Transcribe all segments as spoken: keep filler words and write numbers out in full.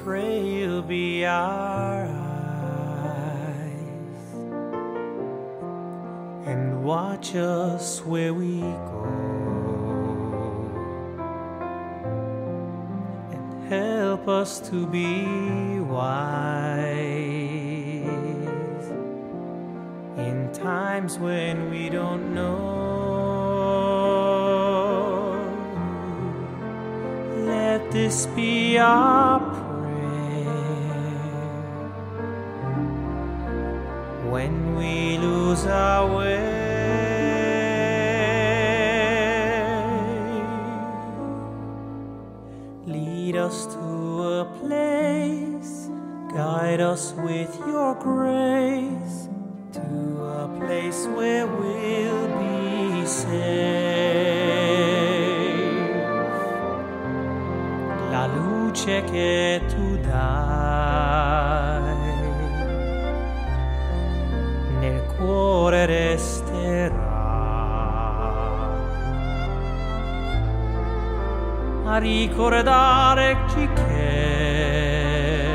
pray you'll be our eyes and watch us where we go, and help us to be wise in times when we don't know. Let this be our prayer when we lose our way. Lead us to a place, guide us with your grace, to a place where we'll be safe. La luce che tu dai nel cuore resterà a ricordarci che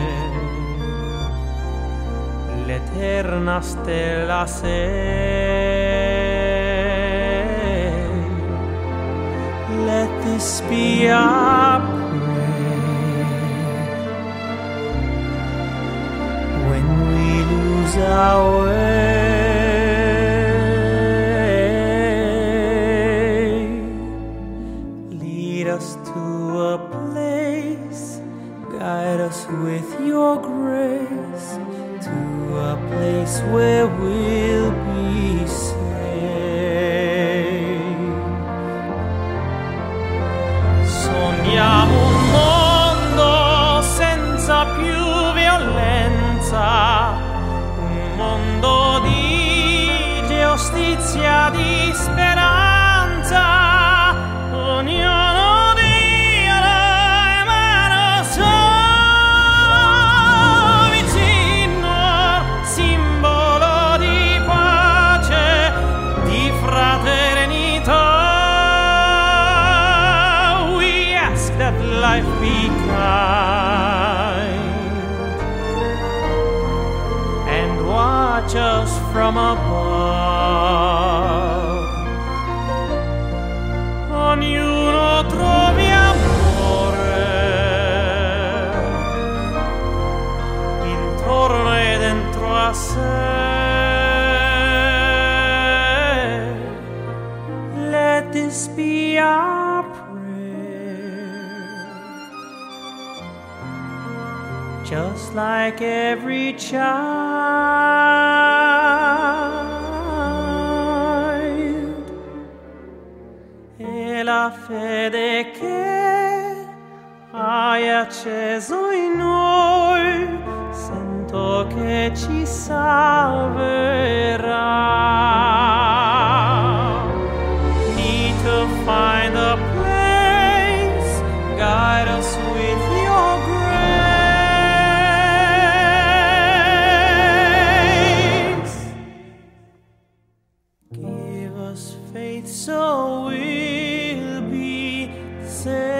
l'eterna stella sei. Let this be our prayer when we lose our way. Lead us to a place, guide us with your grace, to a place where we'll be safe. Sogniamo un mondo senza più violenza, un mondo di giustizia, di speranza. Ognuno dia la mano sua vicino, simbolo di pace, di fraternità. We ask that life be kind and watch us from above. Ognuno trovi amore intorno e dentro a sé. Let this be our prayer, just like every child. E la fede che hai acceso in noi, sento che ci salverà. Need to find a place, guide us with your grace. Give us faith so we'll be saved.